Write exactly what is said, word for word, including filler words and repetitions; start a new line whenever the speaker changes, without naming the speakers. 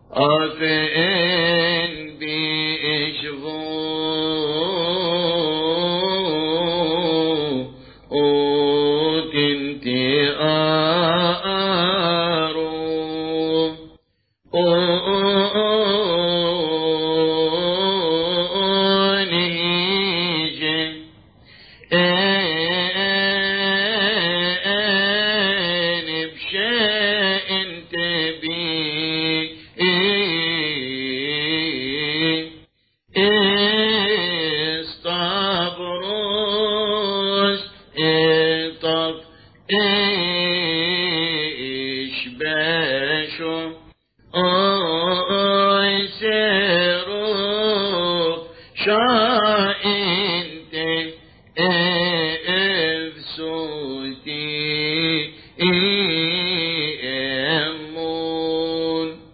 أفئن بإشغو أوتنتي آرو أونيجي أن بشيء تبي استبروس اطف إيش باشو أويسي